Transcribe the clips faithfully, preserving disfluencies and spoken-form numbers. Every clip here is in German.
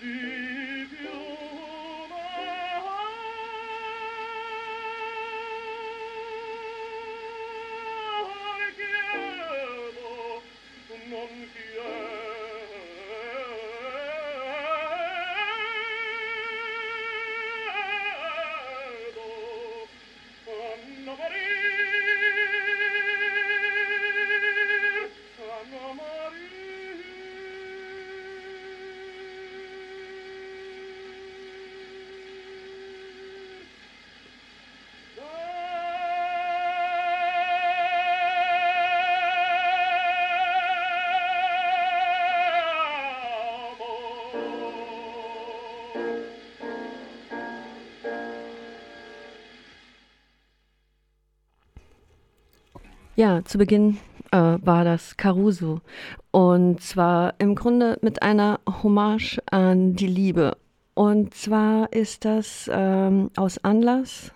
Ja, zu Beginn äh, war das Caruso und zwar im Grunde mit einer Hommage an die Liebe. Und zwar ist das ähm, aus Anlass,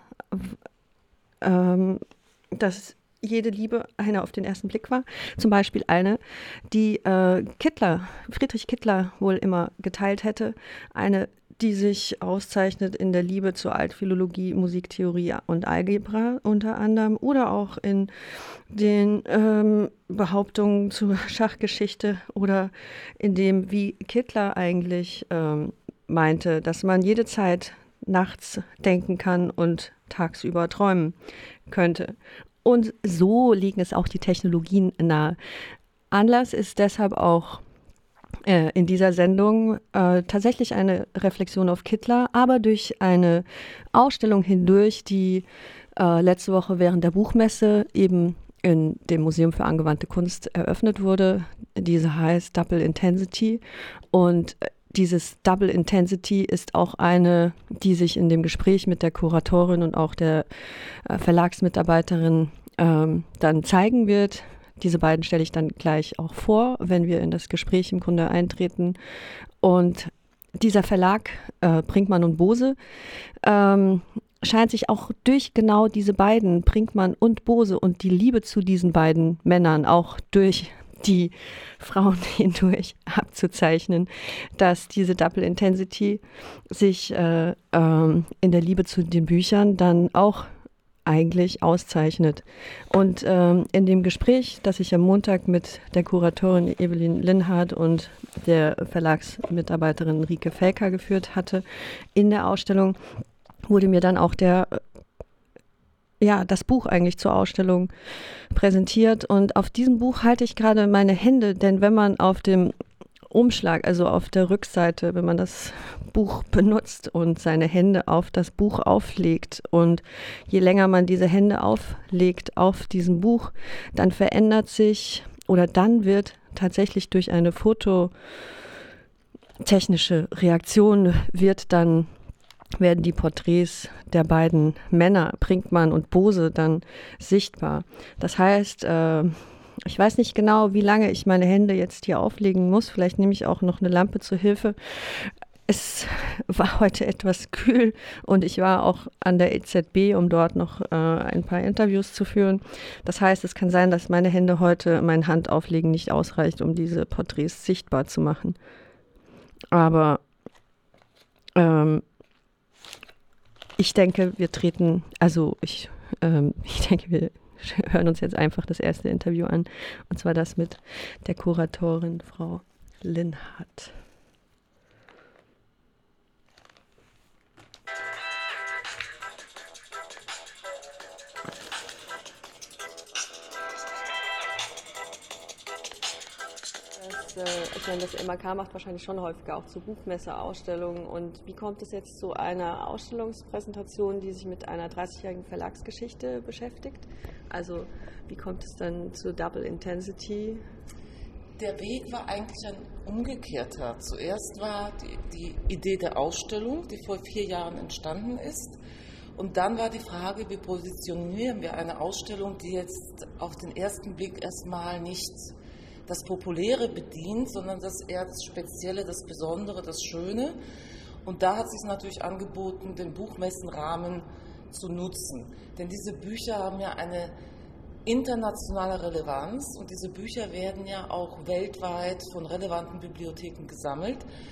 ähm, dass jede Liebe eine auf den ersten Blick war. Zum Beispiel eine, die äh, Kittler, Friedrich Kittler wohl immer geteilt hätte. Eine, die sich auszeichnet in der Liebe zur Altphilologie, Musiktheorie und Algebra unter anderem oder auch in den ähm, Behauptungen zur Schachgeschichte oder in dem, wie Kittler eigentlich ähm, meinte, dass man jede Zeit nachts denken kann und tagsüber träumen könnte. Und so liegen es auch die Technologien nahe. Anlass ist deshalb auch äh, in dieser Sendung äh, tatsächlich eine Reflexion auf Kittler, aber durch eine Ausstellung hindurch, die äh, letzte Woche während der Buchmesse eben in dem Museum für angewandte Kunst eröffnet wurde. Diese heißt Double Intensity und dieses Double Intensity ist auch eine, die sich in dem Gespräch mit der Kuratorin und auch der äh, Verlagsmitarbeiterin ähm, dann zeigen wird. Diese beiden stelle ich dann gleich auch vor, wenn wir in das Gespräch im Grunde eintreten. Und dieser Verlag, äh, Brinkmann und Bose, ähm, scheint sich auch durch genau diese beiden, Brinkmann und Bose, und die Liebe zu diesen beiden Männern auch durch die Frauen hindurch abzuzeichnen, dass diese Double Intensity sich äh, ähm, in der Liebe zu den Büchern dann auch eigentlich auszeichnet. Und ähm, in dem Gespräch, das ich am Montag mit der Kuratorin Evelyn Linhardt und der Verlagsmitarbeiterin Rike Felker geführt hatte, in der Ausstellung, wurde mir dann auch der ja, das Buch eigentlich zur Ausstellung präsentiert. Und auf diesem Buch halte ich gerade meine Hände, denn wenn man auf dem Umschlag, also auf der Rückseite, wenn man das Buch benutzt und seine Hände auf das Buch auflegt und je länger man diese Hände auflegt auf diesem Buch, dann verändert sich oder dann wird tatsächlich durch eine fototechnische Reaktion wird dann werden die Porträts der beiden Männer, Brinkmann und Bose, dann sichtbar. Das heißt, äh, ich weiß nicht genau, wie lange ich meine Hände jetzt hier auflegen muss. Vielleicht nehme ich auch noch eine Lampe zur Hilfe. Es war heute etwas kühl und ich war auch an der E Z B, um dort noch äh, ein paar Interviews zu führen. Das heißt, es kann sein, dass meine Hände heute, mein Handauflegen nicht ausreicht, um diese Porträts sichtbar zu machen. Aber ähm, ich denke, wir treten, also ich, ähm, ich denke, wir hören uns jetzt einfach das erste Interview an, und zwar das mit der Kuratorin Frau Linhardt. Ich meine, das M A K macht wahrscheinlich schon häufiger auch zu Buchmesse, Ausstellungen. Und wie kommt es jetzt zu einer Ausstellungspräsentation, die sich mit einer dreißigjährigen Verlagsgeschichte beschäftigt? Also wie kommt es dann zu Double Intensity? Der Weg war eigentlich ein umgekehrter. Zuerst war die, die Idee der Ausstellung, die vor vier Jahren entstanden ist. Und dann war die Frage, wie positionieren wir eine Ausstellung, die jetzt auf den ersten Blick erstmal nicht das Populäre bedient, sondern das eher das Spezielle, das Besondere, das Schöne. Und da hat es sich natürlich angeboten, den Buchmessenrahmen zu nutzen. Denn diese Bücher haben ja eine internationale Relevanz und diese Bücher werden ja auch weltweit von relevanten Bibliotheken gesammelt.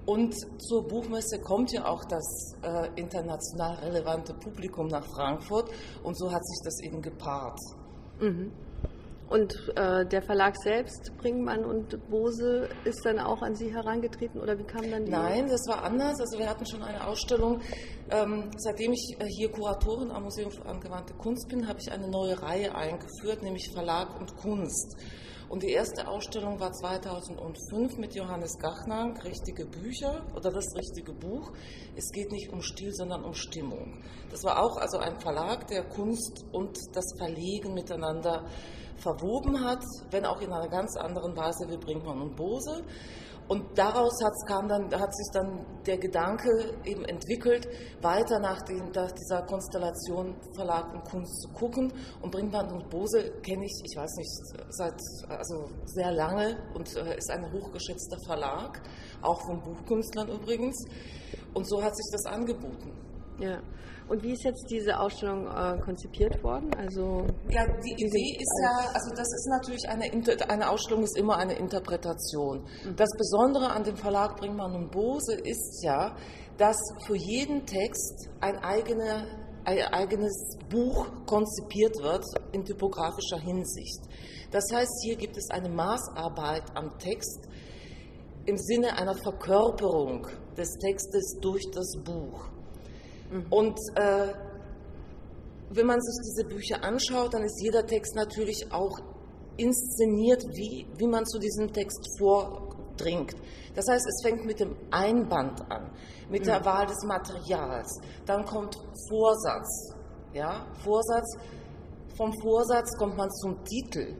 Und zur Buchmesse kommt ja auch das äh, international relevante Publikum nach Frankfurt und so hat sich das eben gepaart. Mhm. Und äh, der Verlag selbst, Brinkmann und Bose, ist dann auch an Sie herangetreten oder wie kam dann die? Nein, das war anders. Also wir hatten schon eine Ausstellung. Ähm, seitdem ich äh, hier Kuratorin am Museum für angewandte Kunst bin, habe ich eine neue Reihe eingeführt, nämlich Verlag und Kunst. Und die erste Ausstellung war zweitausendfünf mit Johannes Gachnang, Richtige Bücher oder das richtige Buch. Es geht nicht um Stil, sondern um Stimmung. Das war auch also ein Verlag, der Kunst und das Verlegen miteinander verwoben hat, wenn auch in einer ganz anderen Weise wie Brinkmann und Bose. Und daraus hat, kam dann, hat sich dann der Gedanke eben entwickelt, weiter nach, den, nach dieser Konstellation Verlag und Kunst zu gucken. Und Brinkmann und Bose kenne ich, ich weiß nicht, seit also sehr lange und äh, ist ein hochgeschätzter Verlag, auch von Buchkünstlern übrigens. Und so hat sich das angeboten. Ja. Und wie ist jetzt diese Ausstellung äh, konzipiert worden? Also ja, die Idee ist ja, also das ist natürlich eine, eine Ausstellung ist immer eine Interpretation. Das Besondere an dem Verlag Brinkmann und Bose ist ja, dass für jeden Text ein, eigene, ein eigenes Buch konzipiert wird in typografischer Hinsicht. Das heißt, hier gibt es eine Maßarbeit am Text im Sinne einer Verkörperung des Textes durch das Buch. Und äh, wenn man sich diese Bücher anschaut, dann ist jeder Text natürlich auch inszeniert, wie, wie man zu diesem Text vordringt. Das heißt, es fängt mit dem Einband an, mit der Wahl des Materials. Dann kommt Vorsatz. Ja? Vorsatz. Vom Vorsatz kommt man zum Titel.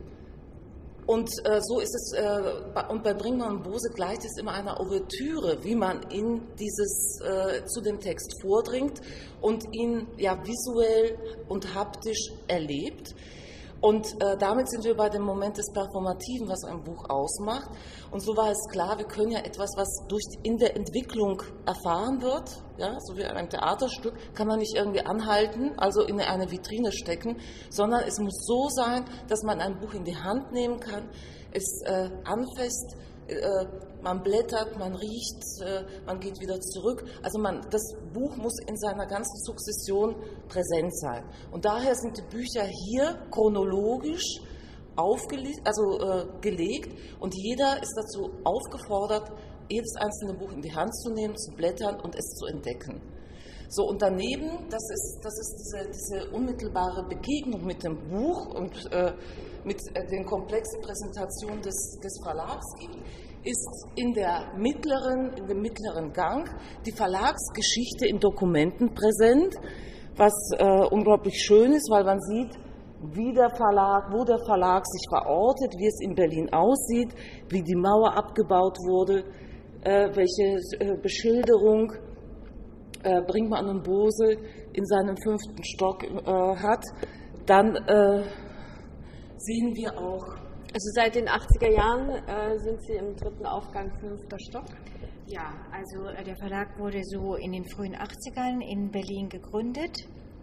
Und äh, so ist es, äh, und bei Brinkmann und Bose gleicht es immer einer Ouvertüre, wie man in dieses, äh, zu dem Text vordringt und ihn ja visuell und haptisch erlebt. Und äh, damit sind wir bei dem Moment des Performativen, was ein Buch ausmacht. Und so war es klar, wir können ja etwas, was durch in der Entwicklung erfahren wird, ja, so wie ein Theaterstück, kann man nicht irgendwie anhalten, also in eine Vitrine stecken, sondern es muss so sein, dass man ein Buch in die Hand nehmen kann, es äh, anfasst, äh, man blättert, man riecht, äh, man geht wieder zurück. Also man, das Buch muss in seiner ganzen Sukzession präsent sein. Und daher sind die Bücher hier chronologisch aufgelegt, also äh, gelegt und jeder ist dazu aufgefordert, jedes einzelne Buch in die Hand zu nehmen, zu blättern und es zu entdecken. So, und daneben, das ist, das ist diese, diese unmittelbare Begegnung mit dem Buch und äh, mit äh, den komplexen Präsentationen des, des Verlags gibt, ist in, der mittleren, in dem mittleren Gang die Verlagsgeschichte in Dokumenten präsent, was äh, unglaublich schön ist, weil man sieht, wie der Verlag, wo der Verlag sich verortet, wie es in Berlin aussieht, wie die Mauer abgebaut wurde, äh, welche äh, Beschilderung äh, Brinkmann und Bose in seinem fünften Stock äh, hat. Dann äh, sehen wir auch. Also seit den achtziger Jahren äh, sind Sie im dritten Aufgang, fünfter Stock? Ja, also äh, der Verlag wurde so in den frühen achtzigern in Berlin gegründet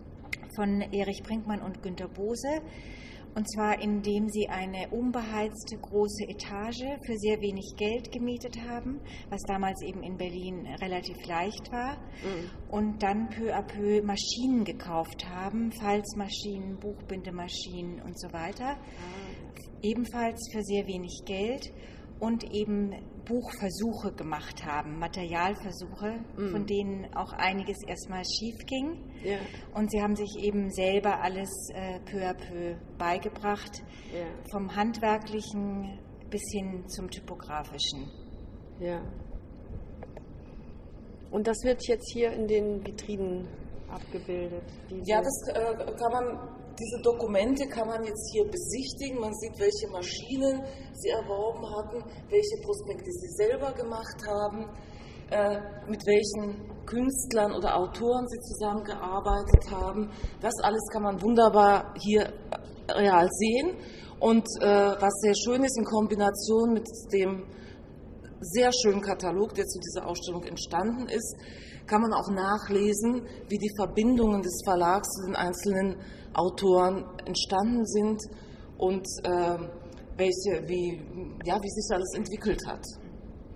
von Erich Brinkmann und Günter Bose. Und zwar indem sie eine unbeheizte große Etage für sehr wenig Geld gemietet haben, was damals eben in Berlin relativ leicht war. Mhm. Und dann peu à peu Maschinen gekauft haben, Falzmaschinen, Buchbindemaschinen und so weiter. Mhm. Ebenfalls für sehr wenig Geld. Und eben Buchversuche gemacht haben, Materialversuche, mm. von denen auch einiges erstmal schief ging. Yeah. Und sie haben sich eben selber alles äh, peu à peu beigebracht, yeah. vom Handwerklichen bis hin zum Typografischen. Ja. Und das wird jetzt hier in den Vitrinen abgebildet? Ja, das äh, kann man... Diese Dokumente kann man jetzt hier besichtigen. Man sieht, welche Maschinen sie erworben hatten, welche Prospekte sie selber gemacht haben, äh, mit welchen Künstlern oder Autoren sie zusammengearbeitet haben. Das alles kann man wunderbar hier real sehen. Und äh, was sehr schön ist, in Kombination mit dem sehr schönen Katalog, der zu dieser Ausstellung entstanden ist, kann man auch nachlesen, wie die Verbindungen des Verlags zu den einzelnen Autoren entstanden sind und äh, welche, wie, ja, wie sich alles entwickelt hat.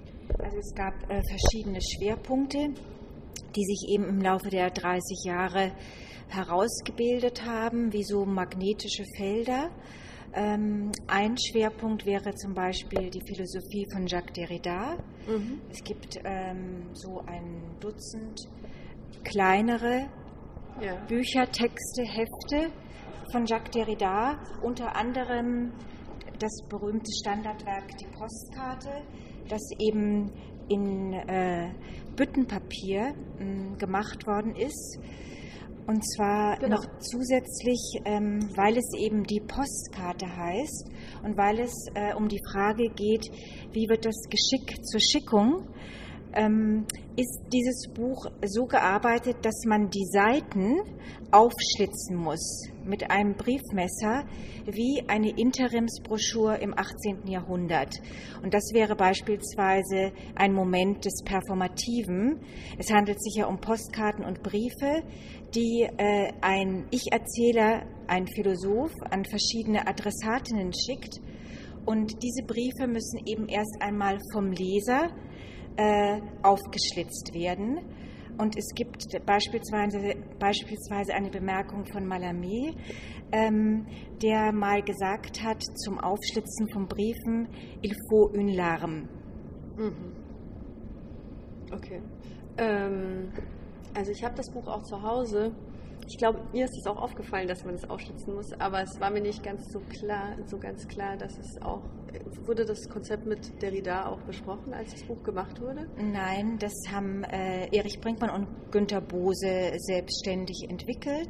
Also es gab äh, verschiedene Schwerpunkte, die sich eben im Laufe der dreißig Jahre herausgebildet haben, wie so magnetische Felder. Ähm, ein Schwerpunkt wäre zum Beispiel die Philosophie von Jacques Derrida. Mhm. Es gibt ähm, so ein Dutzend kleinere ja. Bücher, Texte, Hefte von Jacques Derrida, unter anderem das berühmte Standardwerk Die Postkarte, das eben in äh, Büttenpapier mh, gemacht worden ist. Und zwar genau. noch zusätzlich, ähm, weil es eben die Postkarte heißt und weil es äh, um die Frage geht, wie wird das Geschick zur Schickung, ähm, ist dieses Buch so gearbeitet, dass man die Seiten aufschlitzen muss mit einem Briefmesser wie eine Interimsbroschur im achtzehnten Jahrhundert. Und das wäre beispielsweise ein Moment des Performativen. Es handelt sich ja um Postkarten und Briefe, die äh, ein Ich-Erzähler, ein Philosoph an verschiedene Adressatinnen schickt. Und diese Briefe müssen eben erst einmal vom Leser äh, aufgeschlitzt werden. Und es gibt beispielsweise, beispielsweise eine Bemerkung von Mallarmé, ähm, der mal gesagt hat zum Aufschlitzen von Briefen, il faut une larme. Mhm. Okay. Ähm, also ich habe das Buch auch zu Hause. Ich glaube, mir ist es auch aufgefallen, dass man es aufschlitzen muss, aber es war mir nicht ganz so klar, so ganz klar, dass es auch, wurde das Konzept mit Derrida auch besprochen, als das Buch gemacht wurde? Nein, das haben äh, Erich Brinkmann und Günter Bose selbstständig entwickelt.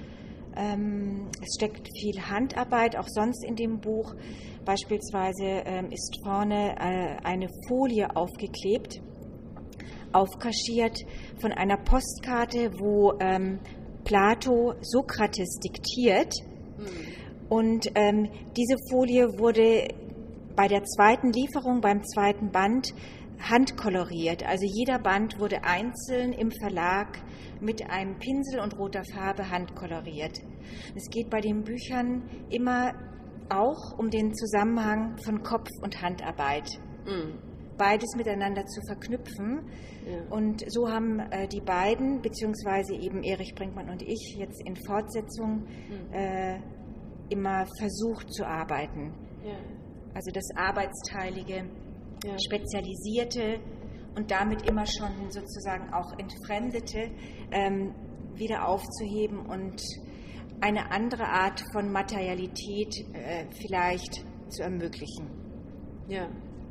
Ähm, es steckt viel Handarbeit, auch sonst in dem Buch. Beispielsweise ähm, ist vorne äh, eine Folie aufgeklebt, aufkaschiert von einer Postkarte, wo ähm, Plato Sokrates diktiert. Mhm. Und ähm, diese Folie wurde bei der zweiten Lieferung, beim zweiten Band, handkoloriert. Also jeder Band wurde einzeln im Verlag mit einem Pinsel und roter Farbe handkoloriert. Es geht bei den Büchern immer auch um den Zusammenhang von Kopf- und Handarbeit. Mhm. Beides miteinander zu verknüpfen. Ja. Und so haben äh, die beiden, beziehungsweise eben Erich Brinkmann und ich, jetzt in Fortsetzung mhm. äh, immer versucht zu arbeiten. Ja. Also das Arbeitsteilige, ja. Spezialisierte und damit immer schon sozusagen auch Entfremdete ähm, wieder aufzuheben und eine andere Art von Materialität äh, vielleicht zu ermöglichen. Ja.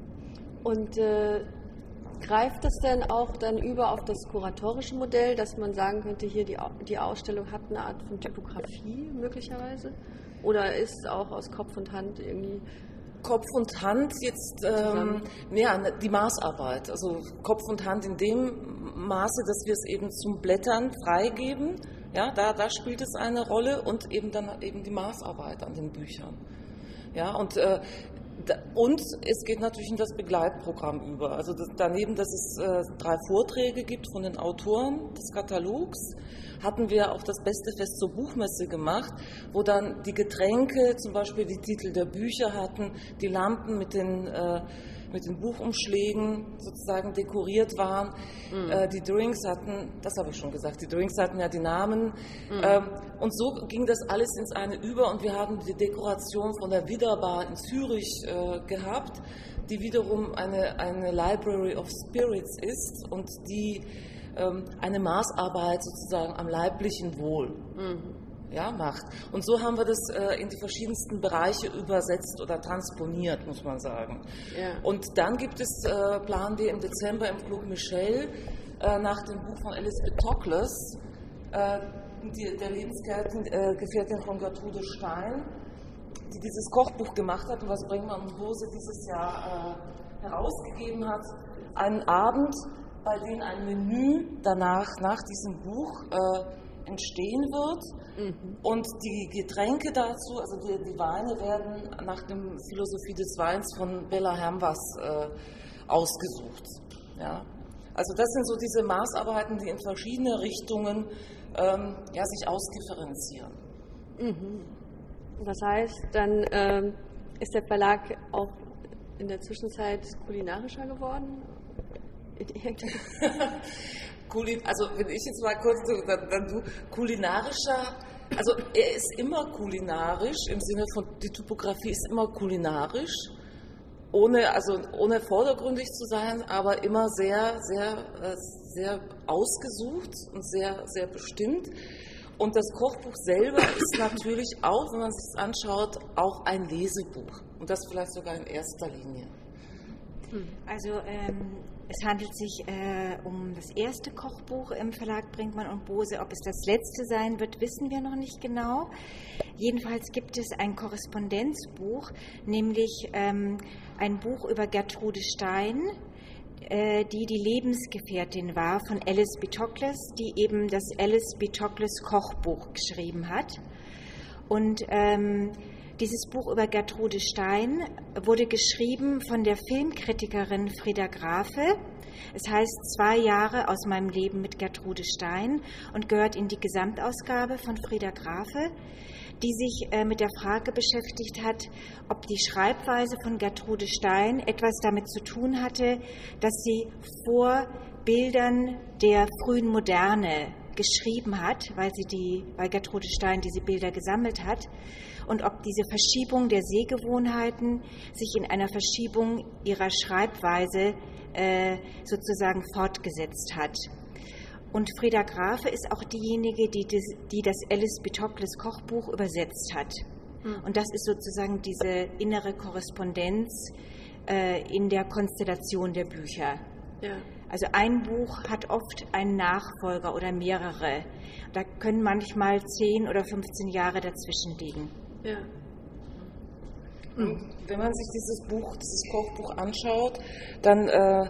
Und äh, greift das denn auch dann über auf das kuratorische Modell, dass man sagen könnte, hier die, die Ausstellung hat eine Art von Typografie möglicherweise? Oder ist es auch aus Kopf und Hand irgendwie... Kopf und Hand jetzt, ähm, ja, die Maßarbeit. Also Kopf und Hand in dem Maße, dass wir es eben zum Blättern freigeben. Ja, da, da spielt es eine Rolle und eben dann eben die Maßarbeit an den Büchern. Ja, und äh, Und es geht natürlich in das Begleitprogramm über. Also das, daneben, dass es äh, drei Vorträge gibt von den Autoren des Katalogs, hatten wir auch das Beste Fest zur Buchmesse gemacht, wo dann die Getränke, zum Beispiel die Titel der Bücher hatten, die Lampen mit den, äh, mit den Buchumschlägen sozusagen dekoriert waren. Mhm. Äh, die Drinks hatten, das habe ich schon gesagt, die Drinks hatten ja die Namen. Mhm. Ähm, und so ging das alles ins eine über und wir haben die Dekoration von der Widderbar in Zürich äh, gehabt, die wiederum eine, eine Library of Spirits ist und die ähm, eine Maßarbeit sozusagen am leiblichen Wohl mhm. ja, macht. Und so haben wir das äh, in die verschiedensten Bereiche übersetzt oder transponiert, muss man sagen. Ja. Und dann gibt es, äh, planen wir im Dezember im Club Michel äh, nach dem Buch von Elizabeth Toklas, äh, die, der Lebensgefährtin äh, Gefährtin von Gertrude Stein, die dieses Kochbuch gemacht hat und was Brinkmann und Bose dieses Jahr äh, herausgegeben hat, einen Abend, bei dem ein Menü danach, nach diesem Buch, äh, entstehen wird. Mhm. Und die Getränke dazu, also die, die Weine werden nach der Philosophie des Weins von Bella Hermwas äh, ausgesucht. Ja? Also das sind so diese Maßarbeiten, die in verschiedene Richtungen ähm, ja, sich ausdifferenzieren. Mhm. Das heißt, dann ähm, ist der Verlag auch in der Zwischenzeit kulinarischer geworden? Also wenn ich jetzt mal kurz, dann, dann du, kulinarischer, also er ist immer kulinarisch, im Sinne von, die Typografie ist immer kulinarisch, ohne, also ohne vordergründig zu sein, aber immer sehr, sehr, sehr ausgesucht und sehr, sehr bestimmt. Und das Kochbuch selber ist natürlich auch, wenn man sich das anschaut, auch ein Lesebuch. Und das vielleicht sogar in erster Linie. Also ähm, es handelt sich äh, um das erste Kochbuch im Verlag Brinkmann und Bose. Ob es das letzte sein wird, wissen wir noch nicht genau. Jedenfalls gibt es ein Korrespondenzbuch, nämlich ähm, ein Buch über Gertrude Stein, die die Lebensgefährtin war von Alice B. Toklas, die eben das Alice B. Toklas Kochbuch geschrieben hat. Und ähm, dieses Buch über Gertrude Stein wurde geschrieben von der Filmkritikerin Frieda Grafe. Es heißt Zwei Jahre aus meinem Leben mit Gertrude Stein und gehört in die Gesamtausgabe von Frieda Grafe, die sich äh, mit der Frage beschäftigt hat, ob die Schreibweise von Gertrude Stein etwas damit zu tun hatte, dass sie vor Bildern der frühen Moderne geschrieben hat, weil, sie die, weil Gertrude Stein diese Bilder gesammelt hat, und ob diese Verschiebung der Sehgewohnheiten sich in einer Verschiebung ihrer Schreibweise äh, sozusagen fortgesetzt hat. Und Frieda Grafe ist auch diejenige, die das, die das Alice B. Toklas Kochbuch übersetzt hat. Mhm. Und das ist sozusagen diese innere Korrespondenz äh, in der Konstellation der Bücher. Ja. Also ein Buch hat oft einen Nachfolger oder mehrere. Da können manchmal zehn oder fünfzehn Jahre dazwischen liegen. Ja. Mhm. Wenn man sich dieses Buch, dieses Kochbuch anschaut, dann äh,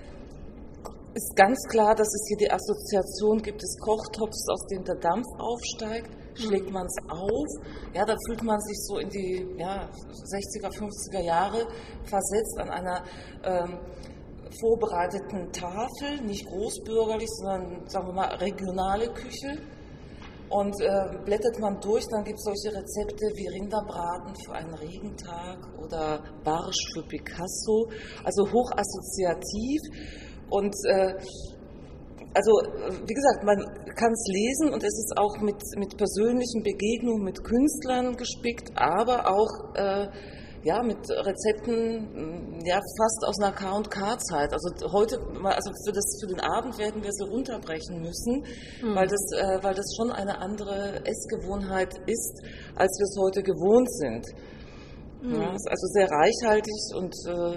ist ganz klar, dass es hier die Assoziation gibt des Kochtopfs, aus dem der Dampf aufsteigt. Schlägt man es auf, ja, da fühlt man sich so in die ja, sechziger, fünfziger Jahre versetzt an einer ähm, vorbereiteten Tafel, nicht großbürgerlich, sondern, sagen wir mal, regionale Küche. Und äh, blättert man durch, dann gibt es solche Rezepte wie Rinderbraten für einen Regentag oder Barsch für Picasso, also hochassoziativ. Und äh, also, wie gesagt, man kann es lesen und es ist auch mit, mit persönlichen Begegnungen mit Künstlern gespickt, aber auch äh, ja, mit Rezepten ja, fast aus einer K und K-Zeit. Also heute, also für, das, für den Abend werden wir sie runterbrechen müssen, mhm. weil, das, äh, weil das schon eine andere Essgewohnheit ist, als wir es heute gewohnt sind. Mhm. Ja, ist also sehr reichhaltig und äh,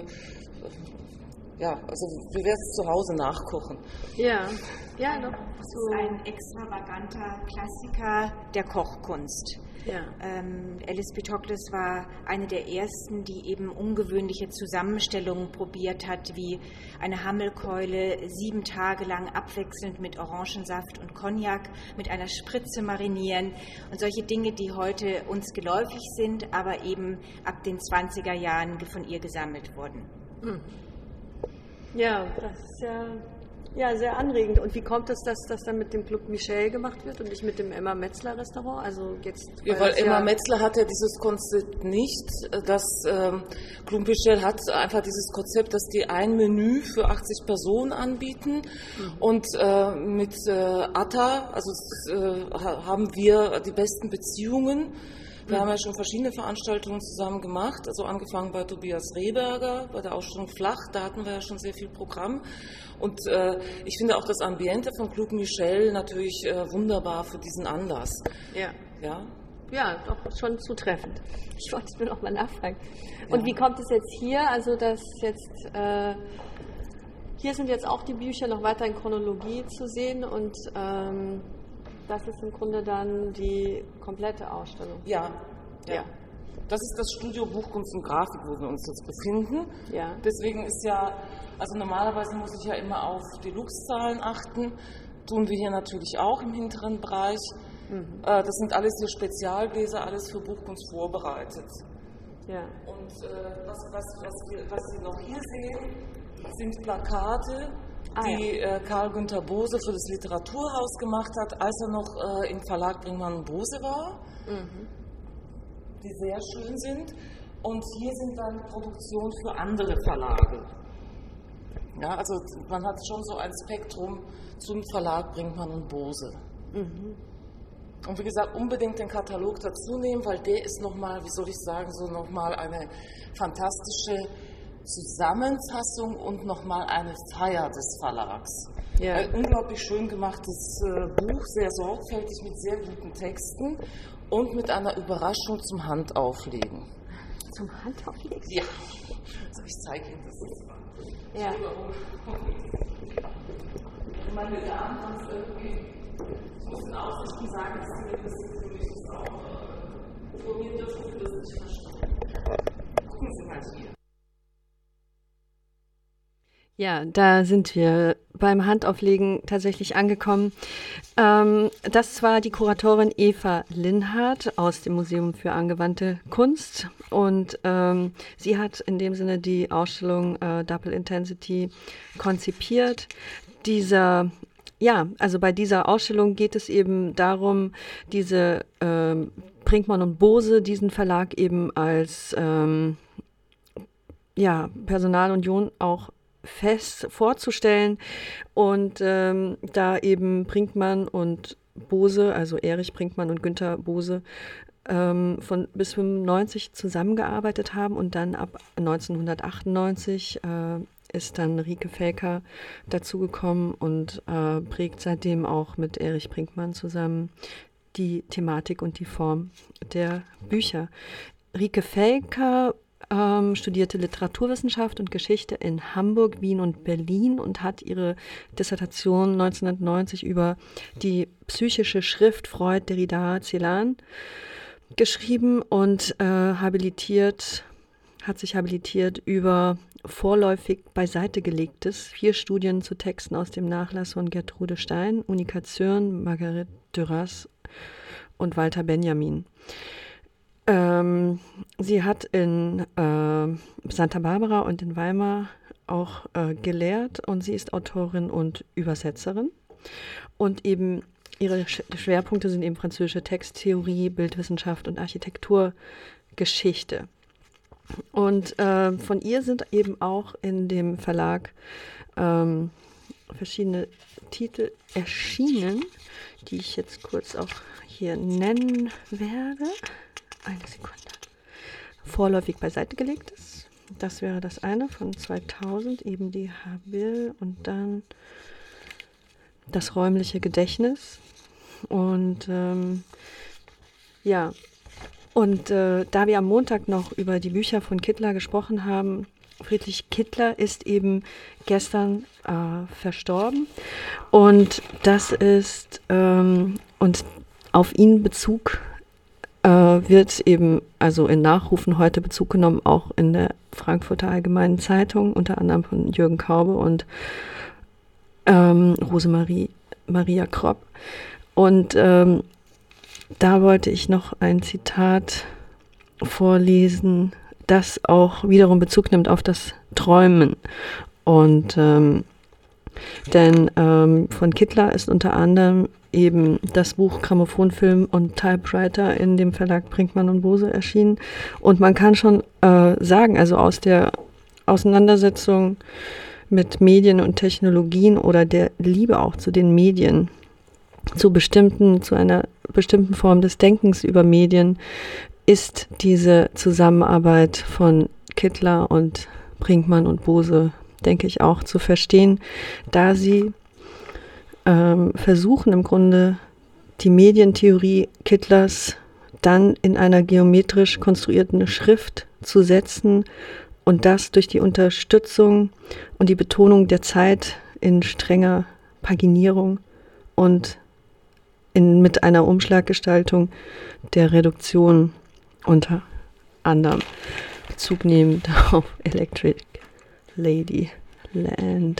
ja, also wir werden es zu Hause nachkochen. Ja, ja, doch. Das ist ein extravaganter Klassiker der Kochkunst. Ja. Ähm, Alice B. Toklas war eine der ersten, die eben ungewöhnliche Zusammenstellungen probiert hat, wie eine Hammelkeule sieben Tage lang abwechselnd mit Orangensaft und Cognac mit einer Spritze marinieren und solche Dinge, die heute uns geläufig sind, aber eben ab den zwanziger Jahren von ihr gesammelt wurden. Hm. Ja, das ist ja, ja sehr anregend. Und wie kommt es, dass das dann mit dem Club Michel gemacht wird und nicht mit dem Emma Metzler Restaurant? Also jetzt, weil ja, weil Emma ja Metzler hat ja dieses Konzept nicht. Das ähm, Club Michel hat einfach dieses Konzept, dass die ein Menü für achtzig Personen anbieten. Mhm. Und äh, mit äh, Atta, also äh, haben wir die besten Beziehungen. Wir haben ja schon verschiedene Veranstaltungen zusammen gemacht, also angefangen bei Tobias Rehberger, bei der Ausstellung Flach, da hatten wir ja schon sehr viel Programm. Und äh, ich finde auch das Ambiente von Club Michel natürlich äh, wunderbar für diesen Anlass. Ja. Ja, ja, doch schon zutreffend. Ich wollte es nur noch mal nachfragen. Und ja. Wie kommt es jetzt hier, also dass jetzt, äh, hier sind jetzt auch die Bücher noch weiter in Chronologie zu sehen und ähm, das ist im Grunde dann die komplette Ausstellung. Ja, ja, ja. Das ist das Studio Buchkunst und Grafik, wo wir uns jetzt befinden. Ja. Deswegen ist ja, also normalerweise muss ich ja immer auf Deluxe-Zahlen achten. Tun wir hier natürlich auch im hinteren Bereich. Mhm. Das sind alles hier Spezialgläser, alles für Buchkunst vorbereitet. Ja. Und äh, was, was, was, wir, was Sie noch hier sehen, sind Plakate, die ah, ja. äh, Karl Günther Bose für das Literaturhaus gemacht hat, als er noch äh, im Verlag Brinkmann und Bose war, mhm. die sehr schön sind. Und hier sind dann Produktionen für andere Verlage. Ja, also man hat schon so ein Spektrum zum Verlag Brinkmann und Bose. Mhm. Und wie gesagt, unbedingt den Katalog dazu nehmen, weil der ist nochmal, wie soll ich sagen, so nochmal eine fantastische Zusammenfassung und nochmal eine Feier des Verlags. Ja. Ein unglaublich schön gemachtes äh, Buch, sehr sorgfältig mit sehr guten Texten und mit einer Überraschung zum Handauflegen. Zum Handauflegen? Ja. Also ich zeige Ihnen das jetzt mal. Ja. Meine Damen haben es irgendwie, ich muss in Aussichten sagen, dass Sie mir das für mich ist auch, vor mir dürfen Sie das nicht verstehen. Gucken Sie mal hier. Ja, da sind wir beim Handauflegen tatsächlich angekommen. Ähm, das war die Kuratorin Eva Linhardt aus dem Museum für angewandte Kunst und ähm, sie hat in dem Sinne die Ausstellung äh, Double Intensity konzipiert. Dieser, ja, also bei dieser Ausstellung geht es eben darum, diese ähm, Brinkmann und Bose, diesen Verlag eben als ähm, ja, Personalunion auch fest vorzustellen und ähm, da eben Brinkmann und Bose, also Erich Brinkmann und Günter Bose, ähm, von bis fünfundneunzig zusammengearbeitet haben und dann ab neunzehnhundertachtundneunzig äh, ist dann Rike Felker dazugekommen und äh, prägt seitdem auch mit Erich Brinkmann zusammen die Thematik und die Form der Bücher. Rike Felker Ähm, studierte Literaturwissenschaft und Geschichte in Hamburg, Wien und Berlin und hat ihre Dissertation neunzehnhundertneunzig über die psychische Schrift Freud, Derrida, Celan geschrieben und äh, habilitiert, hat sich habilitiert über vorläufig beiseite gelegtes, vier Studien zu Texten aus dem Nachlass von Gertrude Stein, Unica Zürn, Marguerite Duras und Walter Benjamin. Ähm, sie hat in äh, Santa Barbara und in Weimar auch äh, gelehrt und sie ist Autorin und Übersetzerin. Und eben ihre Sch- Schwerpunkte sind eben französische Texttheorie, Bildwissenschaft und Architekturgeschichte. Und äh, von ihr sind eben auch in dem Verlag ähm, verschiedene Titel erschienen, die ich jetzt kurz auch hier nennen werde. Eine Sekunde. Vorläufig beiseite gelegt ist. Das wäre das eine von zweitausend, eben die Habil und dann das räumliche Gedächtnis. Und ähm, ja, und äh, da wir am Montag noch über die Bücher von Kittler gesprochen haben, Friedrich Kittler ist eben gestern äh, verstorben und das ist ähm, und auf ihn Bezug wird eben also in Nachrufen heute Bezug genommen, auch in der Frankfurter Allgemeinen Zeitung, unter anderem von Jürgen Kaube und ähm, Rosemarie Maria Kropp. Und ähm, da wollte ich noch ein Zitat vorlesen, das auch wiederum Bezug nimmt auf das Träumen. Und ähm, denn ähm, von Kittler ist unter anderem eben das Buch Grammophonfilm und Typewriter in dem Verlag Brinkmann und Bose erschienen. Und man kann schon äh, sagen, also aus der Auseinandersetzung mit Medien und Technologien oder der Liebe auch zu den Medien, zu bestimmten, zu einer bestimmten Form des Denkens über Medien, ist diese Zusammenarbeit von Kittler und Brinkmann und Bose, denke ich, auch zu verstehen, da sie ähm, versuchen im Grunde die Medientheorie Kittlers dann in einer geometrisch konstruierten Schrift zu setzen und das durch die Unterstützung und die Betonung der Zeit in strenger Paginierung und in, mit einer Umschlaggestaltung der Reduktion unter anderem Bezug nehmend auf Electric Lady Land.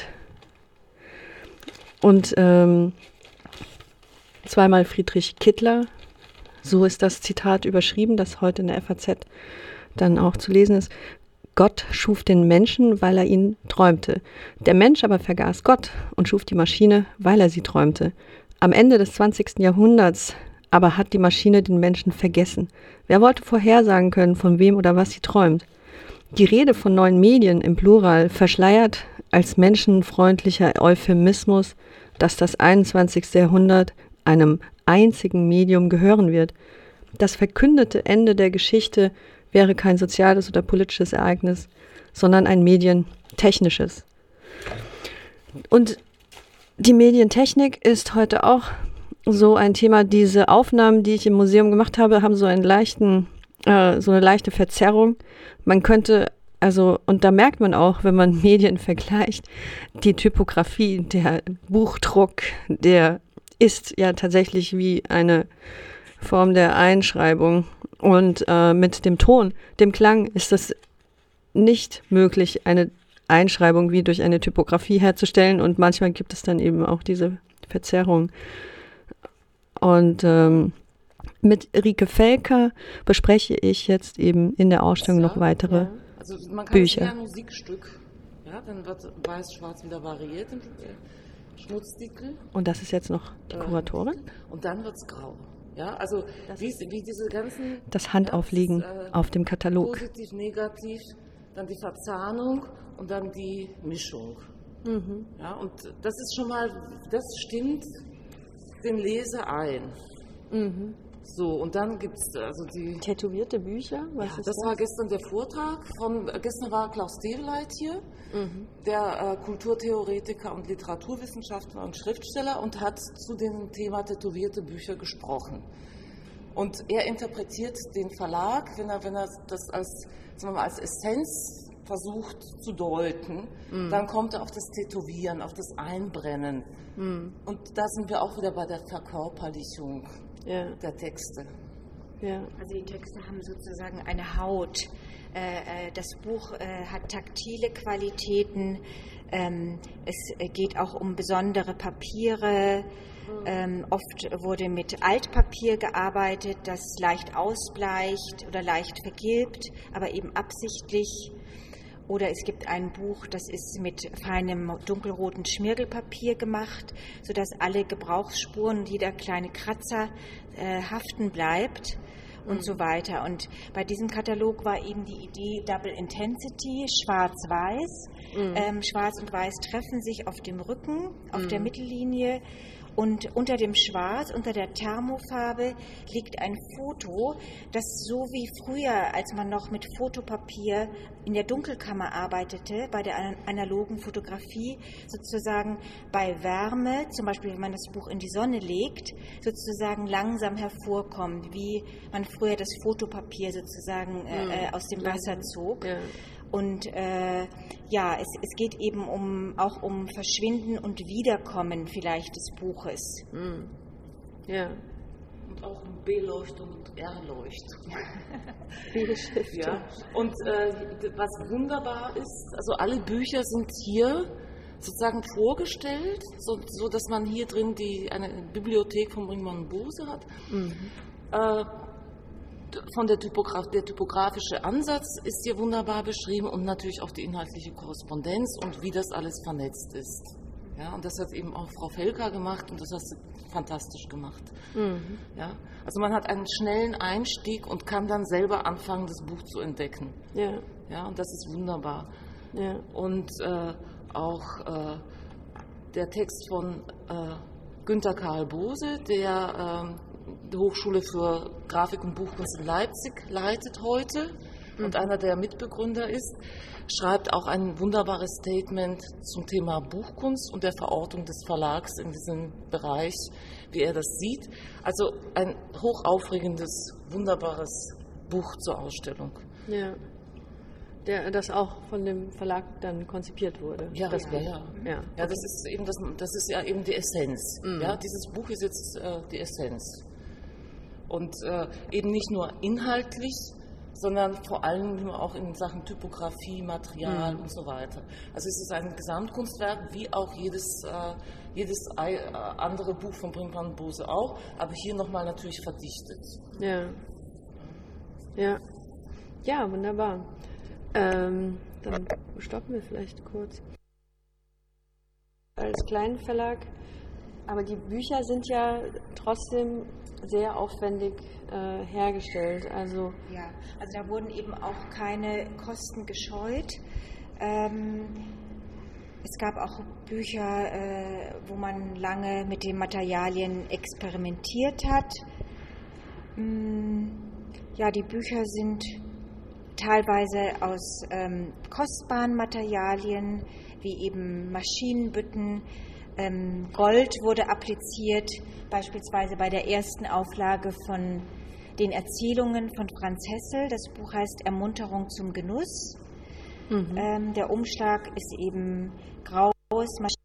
Und ähm, zweimal Friedrich Kittler, so ist das Zitat überschrieben, das heute in der F A Z dann auch zu lesen ist. Gott schuf den Menschen, weil er ihn träumte. Der Mensch aber vergaß Gott und schuf die Maschine, weil er sie träumte. Am Ende des zwanzigsten Jahrhunderts aber hat die Maschine den Menschen vergessen. Wer wollte vorhersagen können, von wem oder was sie träumt? Die Rede von neuen Medien im Plural verschleiert als menschenfreundlicher Euphemismus, dass das einundzwanzigste. Jahrhundert einem einzigen Medium gehören wird. Das verkündete Ende der Geschichte wäre kein soziales oder politisches Ereignis, sondern ein medientechnisches. Und die Medientechnik ist heute auch so ein Thema. Diese Aufnahmen, die ich im Museum gemacht habe, haben so einen leichten, äh, so eine leichte Verzerrung. Man könnte, also, und da merkt man auch, wenn man Medien vergleicht, die Typografie, der Buchdruck, der ist ja tatsächlich wie eine Form der Einschreibung. Und äh, mit dem Ton, dem Klang ist es nicht möglich, eine Einschreibung wie durch eine Typografie herzustellen. Und manchmal gibt es dann eben auch diese Verzerrung. Und ähm, mit Rike Felker bespreche ich jetzt eben in der Ausstellung ja, noch weitere ja. Also man kann Bücher. Es ja ein Musikstück, ja, dann wird weiß-schwarz wieder variiert im Schmutztitel. Und das ist jetzt noch die Kuratorin? Und dann wird es grau. Ja, also wie, wie diese ganzen... Das Handauflegen ja, das, äh, auf dem Katalog. Positiv, negativ, dann die Verzahnung und dann die Mischung. Mhm. Ja, und das ist schon mal, das stimmt den Leser ein. Mhm. So, und dann gibt es also die... Tätowierte Bücher? Was ja, ist das, das war gestern der Vortrag. Von, gestern war Klaus Develeit hier, mhm. der äh, Kulturtheoretiker und Literaturwissenschaftler und Schriftsteller und hat zu dem Thema tätowierte Bücher gesprochen. Und er interpretiert den Verlag, wenn er, wenn er das als, sagen wir mal, als Essenz versucht zu deuten, mhm. dann kommt er auf das Tätowieren, auf das Einbrennen. Mhm. Und da sind wir auch wieder bei der Verkörperlichung ja. der Texte. Ja. Also die Texte haben sozusagen eine Haut. Das Buch hat taktile Qualitäten. Es geht auch um besondere Papiere. Oft wurde mit Altpapier gearbeitet, das leicht ausbleicht oder leicht vergilbt, aber eben absichtlich. Oder es gibt ein Buch, das ist mit feinem dunkelroten Schmirgelpapier gemacht, sodass alle Gebrauchsspuren und jeder kleine Kratzer äh, haften bleibt und mhm. so weiter. Und bei diesem Katalog war eben die Idee Double Intensity, schwarz-weiß. Mhm. Ähm, Schwarz und Weiß treffen sich auf dem Rücken, auf mhm. der Mittellinie. Und unter dem Schwarz, unter der Thermofarbe, liegt ein Foto, das so wie früher, als man noch mit Fotopapier in der Dunkelkammer arbeitete, bei der analogen Fotografie, sozusagen bei Wärme, zum Beispiel wenn man das Buch in die Sonne legt, sozusagen langsam hervorkommt, wie man früher das Fotopapier sozusagen äh, aus dem Wasser zog. Ja. Und äh, ja, es, es geht eben um, auch um Verschwinden und Wiederkommen vielleicht des Buches. Mhm. Ja. Und auch um Beleuchtung und Erleuchtung. Ja. Und äh, was wunderbar ist, also alle Bücher sind hier sozusagen vorgestellt, so, so dass man hier drin die, eine Bibliothek von Brinkmann und Bose hat. Mhm. Äh, Von der, Typograf, der typografische Ansatz ist hier wunderbar beschrieben und natürlich auch die inhaltliche Korrespondenz und wie das alles vernetzt ist. Ja, und das hat eben auch Frau Felker gemacht und das hast du fantastisch gemacht. Mhm. Ja, also man hat einen schnellen Einstieg und kann dann selber anfangen, das Buch zu entdecken. Ja, ja, und das ist wunderbar. Ja. Und äh, auch äh, der Text von äh, Günter Karl Bose, der äh, die Hochschule für Grafik und Buchkunst in Leipzig leitet heute mhm. und einer der Mitbegründer ist, schreibt auch ein wunderbares Statement zum Thema Buchkunst und der Verortung des Verlags in diesem Bereich, wie er das sieht. Also ein hochaufregendes, wunderbares Buch zur Ausstellung. Ja. Der, das auch von dem Verlag dann konzipiert wurde. Ja, das ja, ja. ja. ja das ist eben das, das ist ja eben die Essenz. Mhm. Ja, dieses Buch ist jetzt äh, die Essenz. Und äh, eben nicht nur inhaltlich, sondern vor allem auch in Sachen Typografie, Material mhm. und so weiter. Also es ist ein Gesamtkunstwerk, wie auch jedes, äh, jedes äh, andere Buch von Brinkmann und Bose auch, aber hier nochmal natürlich verdichtet. Ja, ja, ja, wunderbar. Ähm, dann stoppen wir vielleicht kurz. Als kleinen Verlag aber die Bücher sind ja trotzdem sehr aufwendig äh, hergestellt. Also ja, also da wurden eben auch keine Kosten gescheut. Ähm, es gab auch Bücher, äh, wo man lange mit den Materialien experimentiert hat. Mm, ja, die Bücher sind teilweise aus ähm, kostbaren Materialien, wie eben Maschinenbütten. Ähm, Gold wurde appliziert, beispielsweise bei der ersten Auflage von den Erzählungen von Franz Hessel. Das Buch heißt Ermunterung zum Genuss. Mhm. Ähm, der Umschlag ist eben graues Maschinen.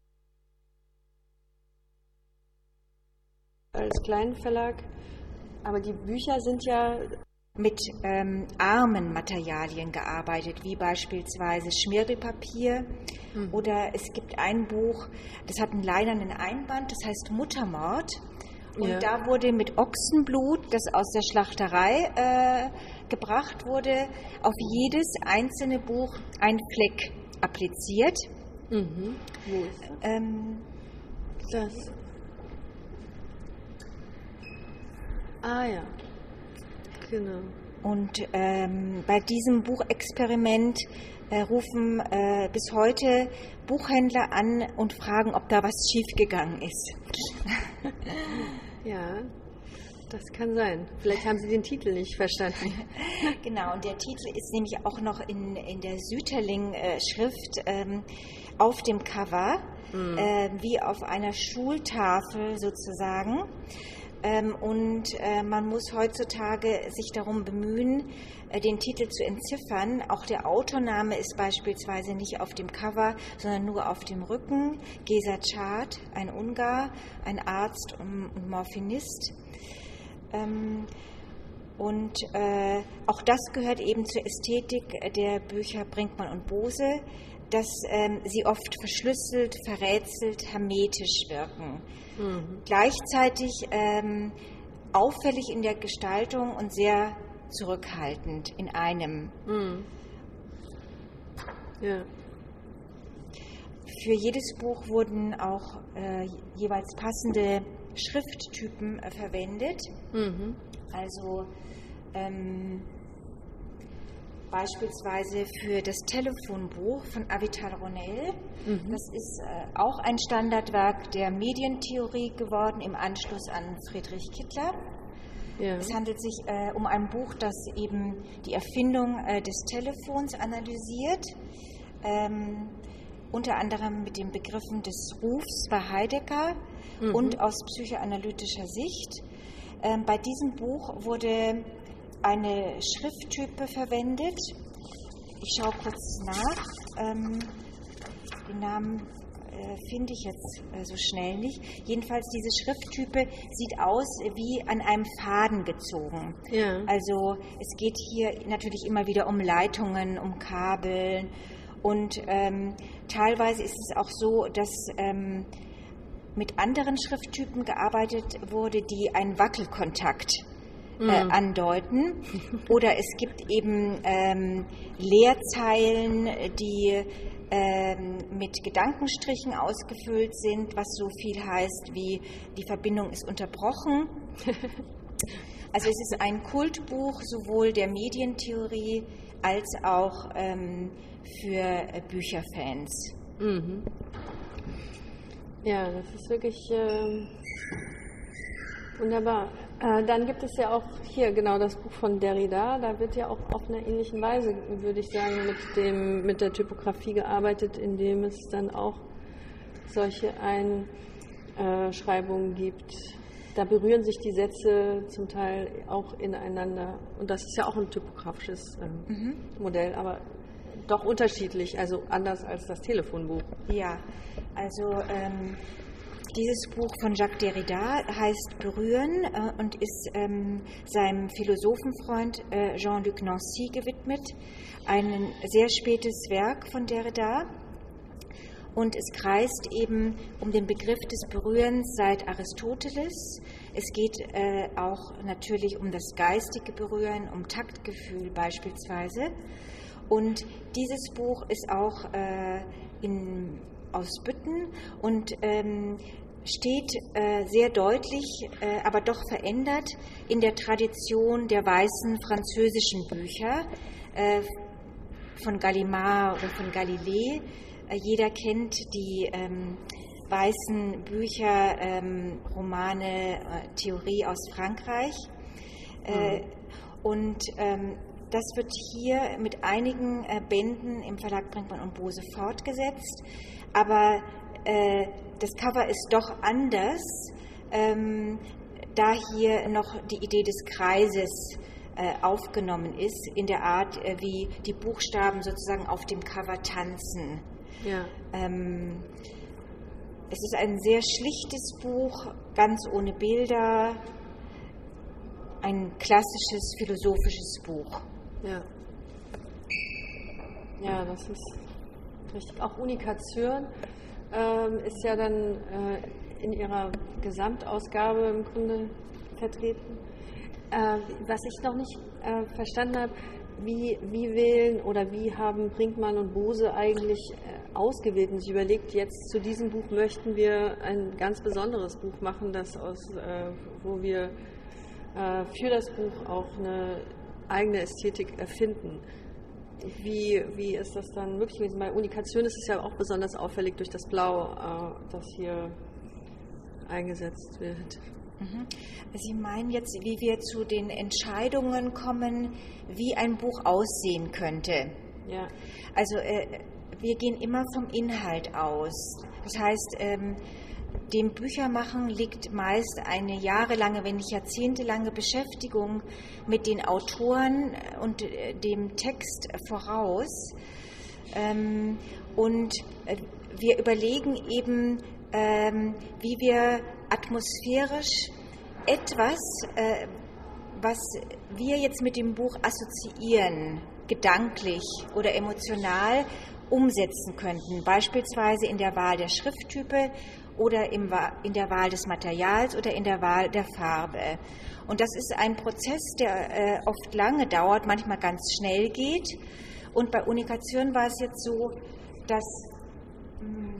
Als kleinen Verlag, aber die Bücher sind ja mit ähm, armen Materialien gearbeitet, wie beispielsweise Schmirgelpapier. Mhm. Oder es gibt ein Buch, das hat einen leinenen Einband, das heißt Muttermord. Und ja. da wurde mit Ochsenblut, das aus der Schlachterei äh, gebracht wurde, auf jedes einzelne Buch ein Fleck appliziert. Mhm. Wo ist das? Ähm, das. Ah ja. Genau. Und ähm, bei diesem Buchexperiment äh, rufen äh, bis heute Buchhändler an und fragen, ob da was schiefgegangen ist. Ja, das kann sein. Vielleicht haben Sie den Titel nicht verstanden. Genau, und der Titel ist nämlich auch noch in, in der Süterling-Schrift ähm, auf dem Cover, mhm. äh, wie auf einer Schultafel sozusagen. Ähm, und äh, man muss heutzutage sich darum bemühen, äh, den Titel zu entziffern. Auch der Autorname ist beispielsweise nicht auf dem Cover, sondern nur auf dem Rücken. Geza Chart, ein Ungar, ein Arzt und, und Morphinist. Ähm, und äh, auch das gehört eben zur Ästhetik der Bücher Brinkmann und Bose, dass ähm, sie oft verschlüsselt, verrätselt, hermetisch wirken. Mhm. Gleichzeitig ähm, auffällig in der Gestaltung und sehr zurückhaltend in einem. Mhm. Ja. Für jedes Buch wurden auch äh, jeweils passende Schrifttypen äh, verwendet. Mhm. Also ähm, beispielsweise für das Telefonbuch von Avital Ronell. Mhm. Das ist äh, auch ein Standardwerk der Medientheorie geworden im Anschluss an Friedrich Kittler. Ja. Es handelt sich äh, um ein Buch, das eben die Erfindung äh, des Telefons analysiert, ähm, unter anderem mit den Begriffen des Rufs bei Heidegger mhm. und aus psychoanalytischer Sicht. Ähm, bei diesem Buch wurde eine Schrifttype verwendet. Ich schaue kurz nach. Ähm, den Namen äh, finde ich jetzt äh, so schnell nicht. Jedenfalls, diese Schrifttype sieht aus wie an einem Faden gezogen. Ja. Also es geht hier natürlich immer wieder um Leitungen, um Kabeln. Und ähm, teilweise ist es auch so, dass ähm, mit anderen Schrifttypen gearbeitet wurde, die einen Wackelkontakt Äh, andeuten. Oder es gibt eben ähm, Leerzeilen, die ähm, mit Gedankenstrichen ausgefüllt sind, was so viel heißt wie die Verbindung ist unterbrochen. Also es ist ein Kultbuch sowohl der Medientheorie als auch ähm, für äh, Bücherfans. Mhm. Ja, das ist wirklich äh, wunderbar. Äh, dann gibt es ja auch hier genau das Buch von Derrida. Da wird ja auch auf einer ähnlichen Weise, würde ich sagen, mit dem mit der Typografie gearbeitet, indem es dann auch solche Einschreibungen gibt. Da berühren sich die Sätze zum Teil auch ineinander. Und das ist ja auch ein typografisches äh, mhm. Modell, aber doch unterschiedlich, also anders als das Telefonbuch. Ja, also ähm, dieses Buch von Jacques Derrida heißt Berühren äh, und ist ähm, seinem Philosophenfreund äh, Jean-Luc Nancy gewidmet. Ein sehr spätes Werk von Derrida. Und es kreist eben um den Begriff des Berührens seit Aristoteles. Es geht äh, auch natürlich um das geistige Berühren, um Taktgefühl beispielsweise. Und dieses Buch ist auch äh, in, aus Bütten und ähm, steht äh, sehr deutlich, äh, aber doch verändert in der Tradition der weißen französischen Bücher äh, von Gallimard oder von Galilée. Äh, jeder kennt die ähm, weißen Bücher, ähm, Romane, äh, Theorie aus Frankreich. Äh, mhm. Und ähm, das wird hier mit einigen äh, Bänden im Verlag Brinkmann und Bose fortgesetzt. Aber äh, das Cover ist doch anders, ähm, da hier noch die Idee des Kreises äh, aufgenommen ist, in der Art, äh, wie die Buchstaben sozusagen auf dem Cover tanzen. Ja. Ähm, es ist ein sehr schlichtes Buch, ganz ohne Bilder, ein klassisches philosophisches Buch. Ja, ja, das ist richtig. Auch Unikation ähm, ist ja dann äh, in ihrer Gesamtausgabe im Grunde vertreten. Äh, was ich noch nicht äh, verstanden habe, wie, wie wählen oder wie haben Brinkmann und Bose eigentlich äh, ausgewählt und sich überlegt, jetzt zu diesem Buch möchten wir ein ganz besonderes Buch machen, das aus, äh, wo wir äh, für das Buch auch eine eigene Ästhetik erfinden. Wie, wie ist das dann möglich gewesen? Bei Unikation ist es ja auch besonders auffällig durch das Blau, äh, das hier eingesetzt wird. Mhm. Sie meinen jetzt, wie wir zu den Entscheidungen kommen, wie ein Buch aussehen könnte? Ja. Also äh, wir gehen immer vom Inhalt aus. Das heißt, ähm, dem Büchermachen liegt meist eine jahrelange, wenn nicht jahrzehntelange Beschäftigung mit den Autoren und dem Text voraus. Und wir überlegen eben, wie wir atmosphärisch etwas, was wir jetzt mit dem Buch assoziieren, gedanklich oder emotional umsetzen könnten, beispielsweise in der Wahl der Schrifttype oder im, in der Wahl des Materials oder in der Wahl der Farbe. Und das ist ein Prozess, der äh, oft lange dauert, manchmal ganz schnell geht. Und bei Unikation war es jetzt so, dass mh,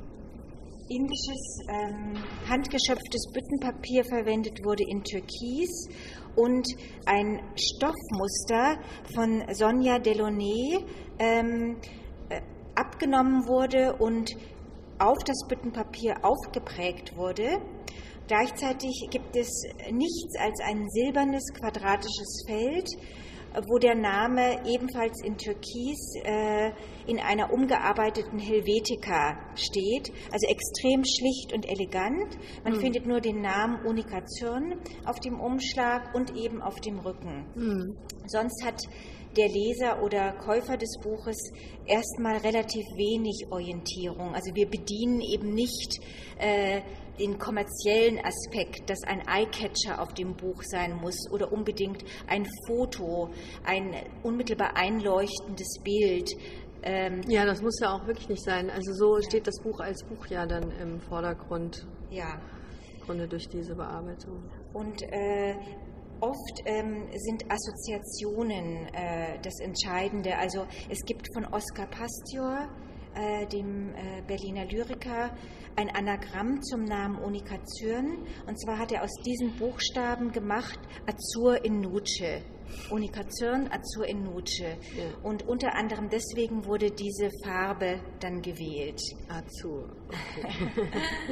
indisches ähm, handgeschöpftes Büttenpapier verwendet wurde in Türkis und ein Stoffmuster von Sonia Delaunay ähm, äh, abgenommen wurde und auf das Büttenpapier aufgeprägt wurde. Gleichzeitig gibt es nichts als ein silbernes quadratisches Feld, wo der Name ebenfalls in Türkis äh, in einer umgearbeiteten Helvetica steht, also extrem schlicht und elegant. Man mhm. findet nur den Namen Unikation auf dem Umschlag und eben auf dem Rücken. Mhm. Sonst hat der Leser oder Käufer des Buches erstmal relativ wenig Orientierung. Also wir bedienen eben nicht äh, den kommerziellen Aspekt, dass ein Eyecatcher auf dem Buch sein muss oder unbedingt ein Foto, ein unmittelbar einleuchtendes Bild. Ähm, ja, das muss ja auch wirklich nicht sein. Also so steht das Buch als Buch ja dann im Vordergrund. Ja. Im Grunde durch diese Bearbeitung. Und äh, Oft ähm, sind Assoziationen äh, das Entscheidende. Also es gibt von Oskar Pastior, äh, dem äh, Berliner Lyriker, ein Anagramm zum Namen Unikation. Und zwar hat er aus diesen Buchstaben gemacht Azur in Nuce. Unikation, Azur in Nuce. Ja. Und unter anderem deswegen wurde diese Farbe dann gewählt. Azur. Okay.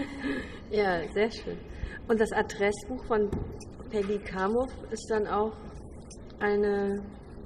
Ja, sehr schön. Und das Adressbuch von Peggy Kamow ist dann auch eine,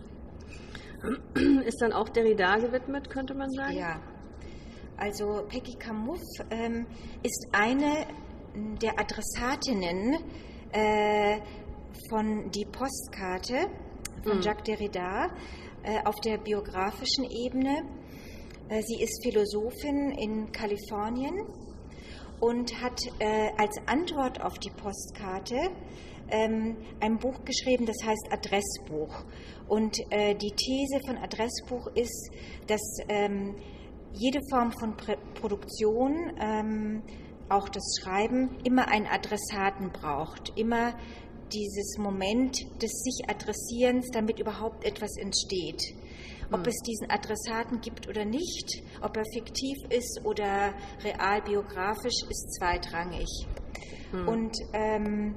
ist dann auch Derrida gewidmet, könnte man sagen? Ja, also Peggy Kamow ähm, ist eine der Adressatinnen äh, von Die Postkarte von mhm. Jacques Derrida äh, auf der biografischen Ebene. Äh, sie ist Philosophin in Kalifornien und hat äh, als Antwort auf die Postkarte ähm, ein Buch geschrieben, das heißt Adressbuch. Und äh, die These von Adressbuch ist, dass ähm, jede Form von Prä- Produktion, ähm, auch das Schreiben, immer einen Adressaten braucht, immer dieses Moment des sich Adressierens, damit überhaupt etwas entsteht. Ob mhm. es diesen Adressaten gibt oder nicht, ob er fiktiv ist oder real biografisch, ist zweitrangig. Mhm. Und ähm,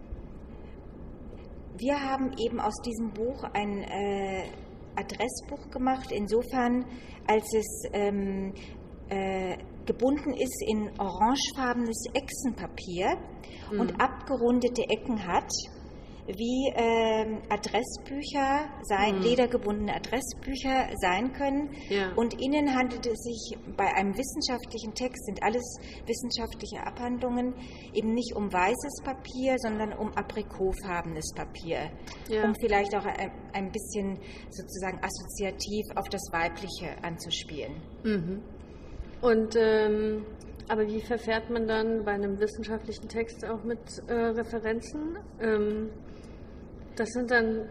wir haben eben aus diesem Buch ein äh, Adressbuch gemacht, insofern, als es ähm, äh, gebunden ist in orangefarbenes Echsenpapier mhm. und abgerundete Ecken hat, wie ähm, Adressbücher, sein, mhm. ledergebundene Adressbücher sein können. Ja. Und innen handelt es sich bei einem wissenschaftlichen Text, sind alles wissenschaftliche Abhandlungen, eben nicht um weißes Papier, sondern um aprikotfarbenes Papier, ja. um vielleicht auch ein, ein bisschen sozusagen assoziativ auf das Weibliche anzuspielen. Mhm. Und ähm, aber wie verfährt man dann bei einem wissenschaftlichen Text auch mit äh, Referenzen? Ähm, das sind dann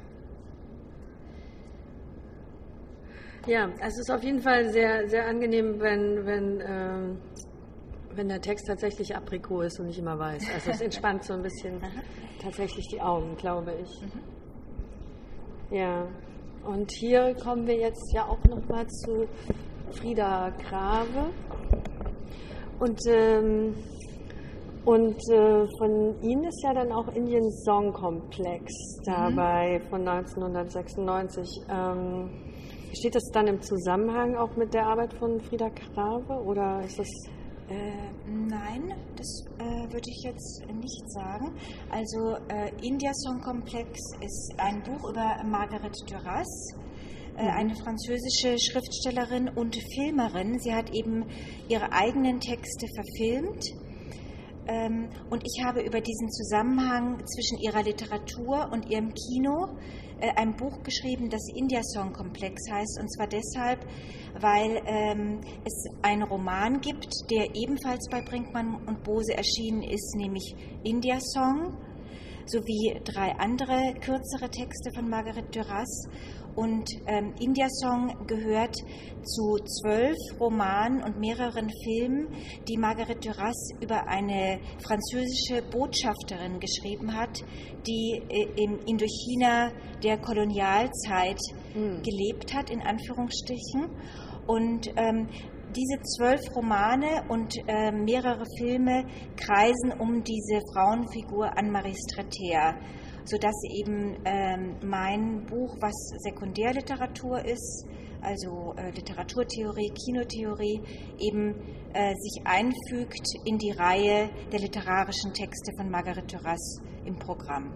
ja, es ist auf jeden Fall sehr, sehr angenehm, wenn, wenn, ähm, wenn der Text tatsächlich Aprikot ist und nicht immer weiß. Also es entspannt so ein bisschen tatsächlich die Augen, glaube ich. Mhm. Ja, und hier kommen wir jetzt ja auch nochmal zu Frida Grave. Und, ähm, und äh, von Ihnen ist ja dann auch Indian Song Complex dabei mhm. von neunzehnhundertsechsundneunzig. Ähm, steht das dann im Zusammenhang auch mit der Arbeit von Frida Grave oder ist das... Äh, nein, das äh, würde ich jetzt nicht sagen. Also äh, India Song Complex ist ein Buch über Marguerite Duras, eine französische Schriftstellerin und Filmerin. Sie hat eben ihre eigenen Texte verfilmt. Und ich habe über diesen Zusammenhang zwischen ihrer Literatur und ihrem Kino ein Buch geschrieben, das India Song Complex heißt. Und zwar deshalb, weil es einen Roman gibt, der ebenfalls bei Brinkmann und Bose erschienen ist, nämlich India Song, sowie drei andere kürzere Texte von Marguerite Duras. Und ähm, India Song gehört zu zwölf Romanen und mehreren Filmen, die Marguerite Duras über eine französische Botschafterin geschrieben hat, die äh, in Indochina der Kolonialzeit mhm. gelebt hat, in Anführungsstrichen. Und ähm, diese zwölf Romane und äh, mehrere Filme kreisen um diese Frauenfigur Anne-Marie Strater, sodass eben ähm, mein Buch, was Sekundärliteratur ist, also äh, Literaturtheorie, Kinotheorie, eben äh, sich einfügt in die Reihe der literarischen Texte von Marguerite Duras im Programm.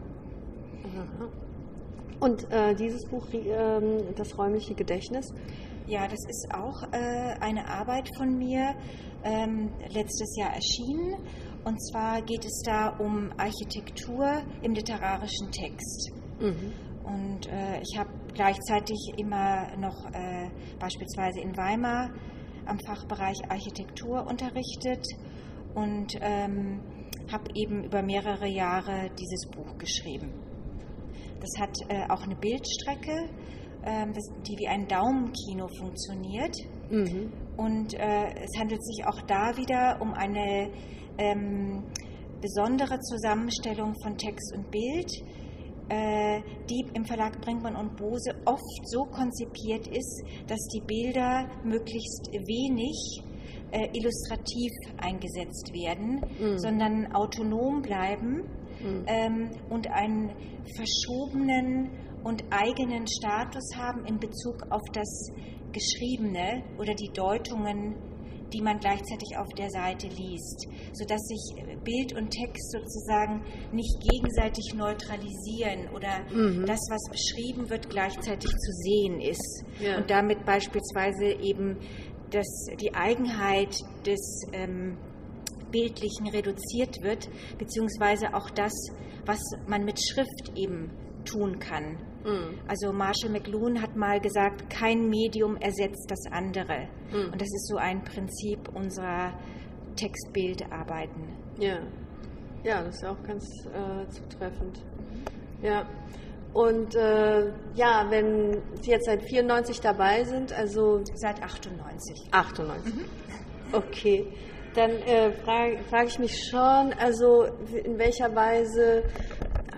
Und äh, dieses Buch, äh, das räumliche Gedächtnis? Ja, das ist auch äh, eine Arbeit von mir, ähm, letztes Jahr erschienen. Und zwar geht es da um Architektur im literarischen Text. Mhm. Und äh, ich habe gleichzeitig immer noch äh, beispielsweise in Weimar am Fachbereich Architektur unterrichtet und ähm, habe eben über mehrere Jahre dieses Buch geschrieben. Das hat äh, auch eine Bildstrecke, äh, das, die wie ein Daumenkino funktioniert. Mhm. Und äh, es handelt sich auch da wieder um eine Ähm, besondere Zusammenstellung von Text und Bild, äh, die im Verlag Brinkmann und Bose oft so konzipiert ist, dass die Bilder möglichst wenig äh, illustrativ eingesetzt werden, mhm. sondern autonom bleiben mhm. ähm, und einen verschobenen und eigenen Status haben in Bezug auf das Geschriebene oder die Deutungen, die man gleichzeitig auf der Seite liest, sodass sich Bild und Text sozusagen nicht gegenseitig neutralisieren oder mhm. das, was beschrieben wird, gleichzeitig zu sehen ist. Ja. Und damit beispielsweise eben das, die Eigenheit des ähm, Bildlichen reduziert wird, beziehungsweise auch das, was man mit Schrift eben tun kann. Mhm. Also Marshall McLuhan hat mal gesagt, kein Medium ersetzt das andere. Mhm. Und das ist so ein Prinzip unserer Text-Bild-Arbeiten. Ja. Ja, das ist auch ganz äh, zutreffend. Ja. Und äh, ja, wenn Sie jetzt seit vierundneunzig dabei sind, also... Seit achtundneunzig. achtundneunzig. Mhm. Okay. Dann äh, frage frag ich mich schon, also in welcher Weise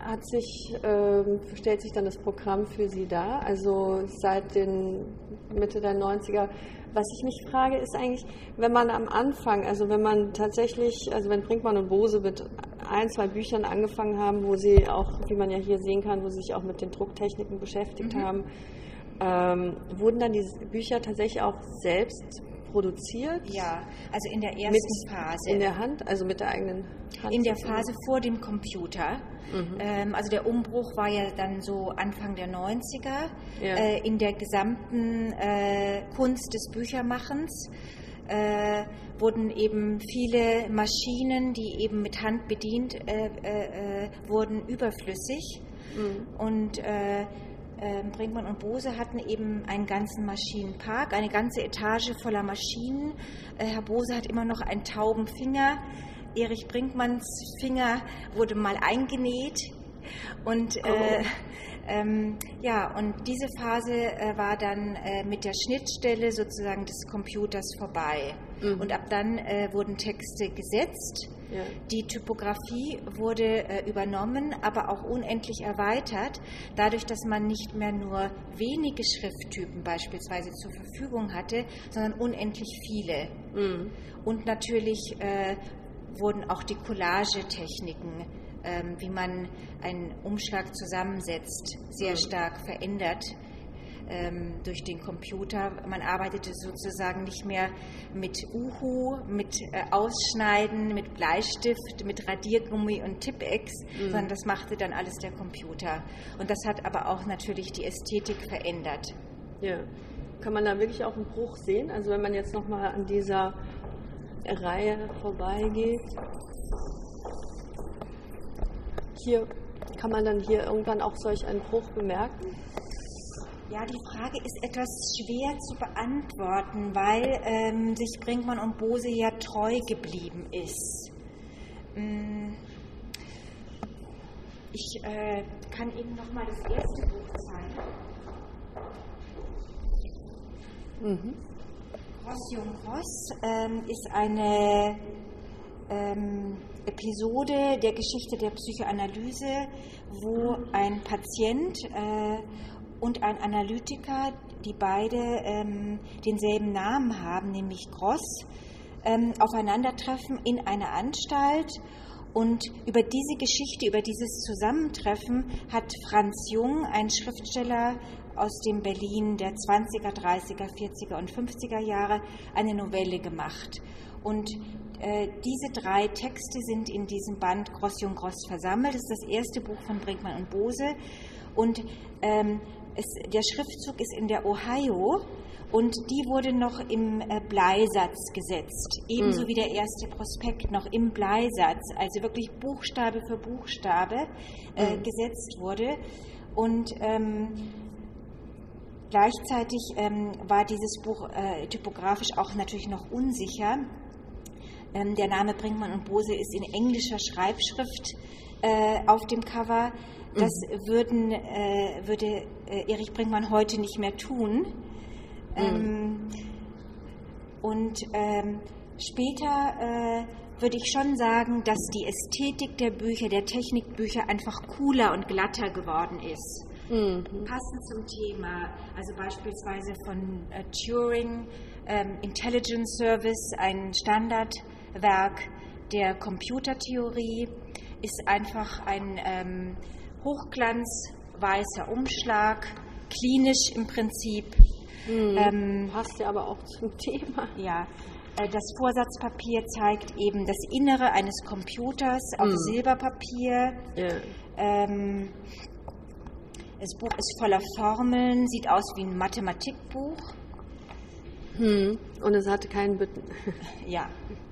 hat sich, ähm, stellt sich dann das Programm für Sie dar? Also seit den Mitte der neunziger. Was ich mich frage, ist eigentlich, wenn man am Anfang, also wenn man tatsächlich, also wenn Brinkmann und Bose mit ein, zwei Büchern angefangen haben, wo sie auch, wie man ja hier sehen kann, wo sie sich auch mit den Drucktechniken beschäftigt mhm. haben, ähm, wurden dann diese Bücher tatsächlich auch selbst produziert? Ja, also in der ersten mit, Phase. In der Hand, also mit der eigenen Hand? In der Phase vor dem Computer. Mhm. Ähm, also der Umbruch war ja dann so Anfang der neunziger ja. äh, in der gesamten äh, Kunst des Büchermachens. Äh, wurden eben viele Maschinen, die eben mit Hand bedient äh, äh, wurden, überflüssig. Mhm. Und äh, äh, Brinkmann und Bose hatten eben einen ganzen Maschinenpark, eine ganze Etage voller Maschinen. Äh, Herr Bose hat immer noch einen tauben Finger. Erich Brinkmanns Finger wurde mal eingenäht. Und äh, oh. Ähm, ja, und diese Phase äh, war dann äh, mit der Schnittstelle sozusagen des Computers vorbei. Mhm. Und ab dann äh, wurden Texte gesetzt. Ja. Die Typografie wurde äh, übernommen, aber auch unendlich erweitert, dadurch, dass man nicht mehr nur wenige Schrifttypen beispielsweise zur Verfügung hatte, sondern unendlich viele. Mhm. Und natürlich äh, wurden auch die Collagetechniken, ähm, wie man einen Umschlag zusammensetzt, sehr mhm. stark verändert. Ähm, durch den Computer. Man arbeitete sozusagen nicht mehr mit Uhu, mit äh, Ausschneiden, mit Bleistift, mit Radiergummi und Tippex, mhm. sondern das machte dann alles der Computer. Und das hat aber auch natürlich die Ästhetik verändert. Ja. Kann man da wirklich auch einen Bruch sehen? Also wenn man jetzt nochmal an dieser Reihe vorbeigeht. Hier kann man dann hier irgendwann auch solch einen Bruch bemerken? Ja, die Frage ist etwas schwer zu beantworten, weil ähm, sich Brinkmann und Bose ja treu geblieben ist. Ich äh, kann Ihnen noch mal das erste Buch zeigen. Mhm. Grossium Gross ähm, ist eine ähm, Episode der Geschichte der Psychoanalyse, wo ein Patient äh, und ein Analytiker, die beide ähm, denselben Namen haben, nämlich Gross, ähm, aufeinandertreffen in einer Anstalt. Und über diese Geschichte, über dieses Zusammentreffen hat Franz Jung, ein Schriftsteller aus dem Berlin der zwanziger, dreißiger, vierziger und fünfziger Jahre, eine Novelle gemacht. Und äh, diese drei Texte sind in diesem Band Grossium Gross versammelt. Das ist das erste Buch von Brinkmann und Bose. Und ähm, es, der Schriftzug ist in der Ohio und die wurde noch im äh, Bleisatz gesetzt, ebenso mm. wie der erste Prospekt noch im Bleisatz, also wirklich Buchstabe für Buchstabe äh, mm. gesetzt wurde. Und ähm, gleichzeitig ähm, war dieses Buch äh, typografisch auch natürlich noch unsicher. Ähm, der Name Brinkmann und Bose ist in englischer Schreibschrift äh, auf dem Cover. Das würden, äh, würde äh, Erich Brinkmann heute nicht mehr tun. Ähm, und ähm, später äh, würde ich schon sagen, dass die Ästhetik der Bücher, der Technikbücher einfach cooler und glatter geworden ist. Mhm. Passend zum Thema, also beispielsweise von äh, Turing, ähm, Intelligence Service, ein Standardwerk der Computertheorie, ist einfach ein ähm, Hochglanz, weißer Umschlag, klinisch im Prinzip. Hm, ähm, passt ja aber auch zum Thema. Ja, äh, das Vorsatzpapier zeigt eben das Innere eines Computers auf hm. Silberpapier. Ja. Ähm, das Buch ist voller Formeln, sieht aus wie ein Mathematikbuch. Hm. Und es hatte keinen Bütten. Ja.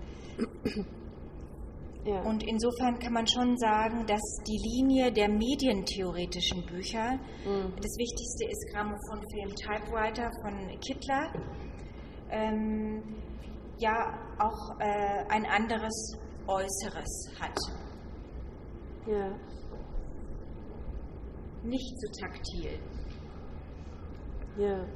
Ja. Und insofern kann man schon sagen, dass die Linie der medientheoretischen Bücher, mhm. das Wichtigste ist Grammophonfilm Typewriter von Kittler, ähm, ja auch äh, ein anderes Äußeres hat. Ja. Nicht so taktil. Ja.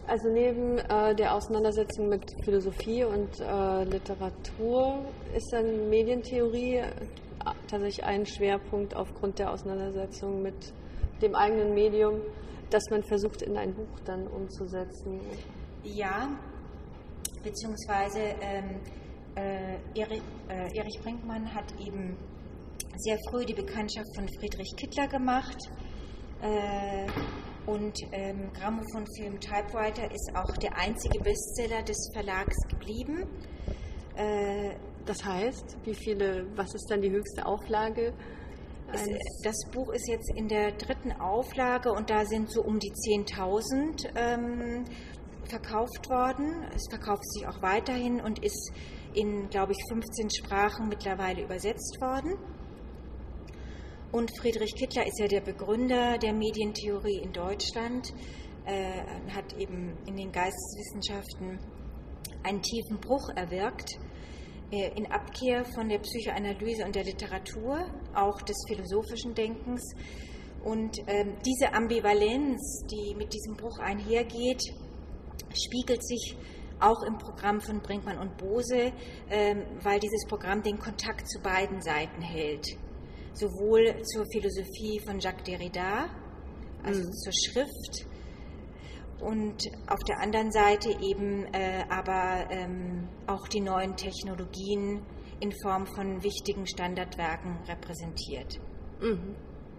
also neben äh, der Auseinandersetzung mit Philosophie und äh, Literatur ist dann Medientheorie äh, tatsächlich ein Schwerpunkt aufgrund der Auseinandersetzung mit dem eigenen Medium, das man versucht in ein Buch dann umzusetzen. Ja, beziehungsweise ähm, äh, Erich, äh, Erich Brinkmann hat eben sehr früh die Bekanntschaft von Friedrich Kittler gemacht. Äh, und ähm, Grammophonfilm Typewriter ist auch der einzige Bestseller des Verlags geblieben. Äh, das heißt, wie viele, was ist dann die höchste Auflage? Es, das Buch ist jetzt in der dritten Auflage und da sind so um die zehntausend ähm, verkauft worden. Es verkauft sich auch weiterhin und ist in, glaube ich, fünfzehn Sprachen mittlerweile übersetzt worden. Und Friedrich Kittler ist ja der Begründer der Medientheorie in Deutschland, äh, hat eben in den Geisteswissenschaften einen tiefen Bruch erwirkt, äh, in Abkehr von der Psychoanalyse und der Literatur, auch des philosophischen Denkens. Und äh, diese Ambivalenz, die mit diesem Bruch einhergeht, spiegelt sich auch im Programm von Brinkmann und Bose, äh, weil dieses Programm den Kontakt zu beiden Seiten hält. Sowohl zur Philosophie von Jacques Derrida, also mhm. zur Schrift, und auf der anderen Seite eben äh, aber ähm, auch die neuen Technologien in Form von wichtigen Standardwerken repräsentiert. Mhm.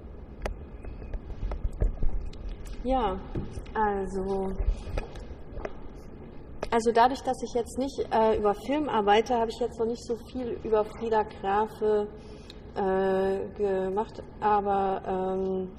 Ja, also, also dadurch, dass ich jetzt nicht äh, über Film arbeite, habe ich jetzt noch nicht so viel über Frida Graffe Äh, gemacht, aber, ähm,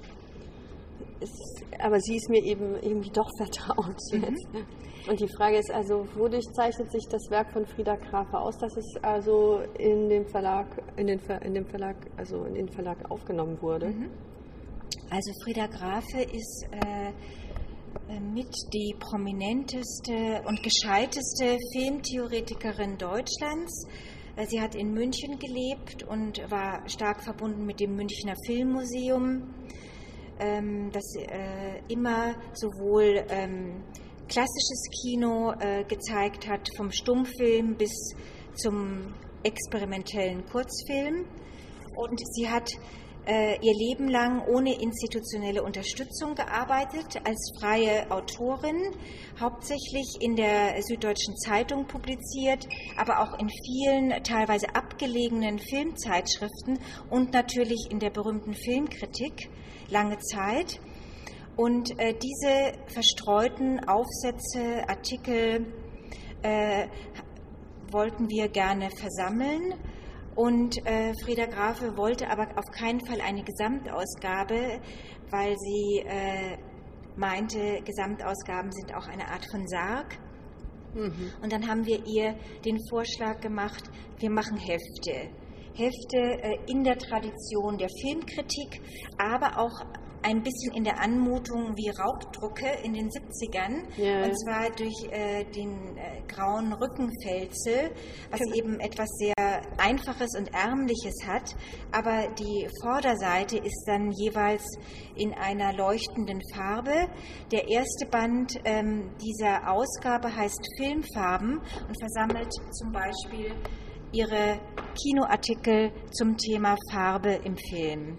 ist, aber sie ist mir eben irgendwie doch vertraut jetzt. Mhm. Und die Frage ist also, wodurch zeichnet sich das Werk von Frida Graffe aus, dass es also in dem Verlag, in den, Ver, in dem Verlag, also in den Verlag aufgenommen wurde? Mhm. Also Frida Graffe ist äh, mit die prominenteste und gescheiteste Filmtheoretikerin Deutschlands. Sie hat in München gelebt und war stark verbunden mit dem Münchner Filmmuseum, das immer sowohl klassisches Kino gezeigt hat, vom Stummfilm bis zum experimentellen Kurzfilm. Und sie hat ihr Leben lang ohne institutionelle Unterstützung gearbeitet, als freie Autorin, hauptsächlich in der Süddeutschen Zeitung publiziert, aber auch in vielen teilweise abgelegenen Filmzeitschriften und natürlich in der berühmten Filmkritik lange Zeit. Und äh, diese verstreuten Aufsätze, Artikel äh, wollten wir gerne versammeln. Und äh, Frida Graffe wollte aber auf keinen Fall eine Gesamtausgabe, weil sie äh, meinte, Gesamtausgaben sind auch eine Art von Sarg. Mhm. Und dann haben wir ihr den Vorschlag gemacht, wir machen Hefte. Hefte äh, in der Tradition der Filmkritik, aber auch ein bisschen in der Anmutung wie Raubdrucke in den siebzigern, yeah. Und zwar durch äh, den äh, grauen Rückenfelzel, was genau. eben etwas sehr Einfaches und Ärmliches hat, aber die Vorderseite ist dann jeweils in einer leuchtenden Farbe. Der erste Band ähm, dieser Ausgabe heißt Filmfarben und versammelt zum Beispiel ihre Kinoartikel zum Thema Farbe im Film.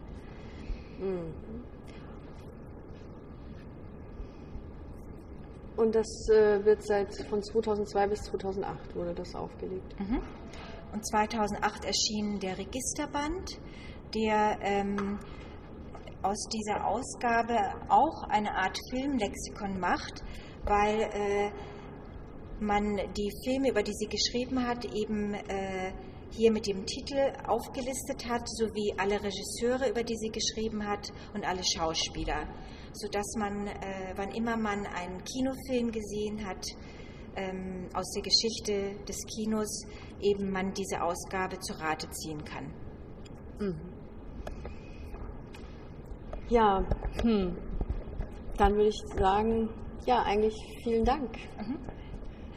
Und das äh, wird seit von zweitausendzwei bis zweitausendacht wurde das aufgelegt. Mhm. Und zweitausendacht erschien der Registerband, der ähm, aus dieser Ausgabe auch eine Art Filmlexikon macht, weil äh, man die Filme, über die sie geschrieben hat, eben äh, hier mit dem Titel aufgelistet hat, sowie alle Regisseure, über die sie geschrieben hat, und alle Schauspieler, sodass man, äh, wann immer man einen Kinofilm gesehen hat, ähm, aus der Geschichte des Kinos, eben man diese Ausgabe zu Rate ziehen kann. Mhm. Ja, hm. Dann würde ich sagen, ja, eigentlich vielen Dank. Mhm.